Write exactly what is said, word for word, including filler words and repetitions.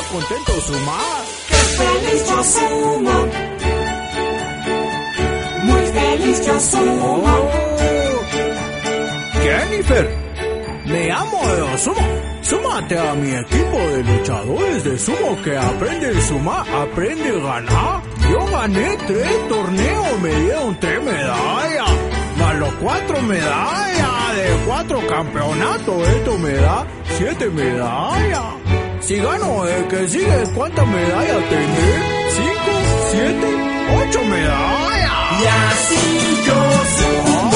contento Suma. ¡Qué feliz yo sumo! Muy feliz yo sumo. Oh. Jennifer, me llamo de Sumo. Súmate a mi equipo de luchadores de sumo que aprende a sumar, aprende a ganar. Yo gané tres torneos, me dieron tres medallas. Más los cuatro medallas de cuatro campeonatos, esto me da siete medallas. Si gano el que sigue, ¿cuántas medallas tendré? Cinco, siete, ocho medallas. Y así yo sumo.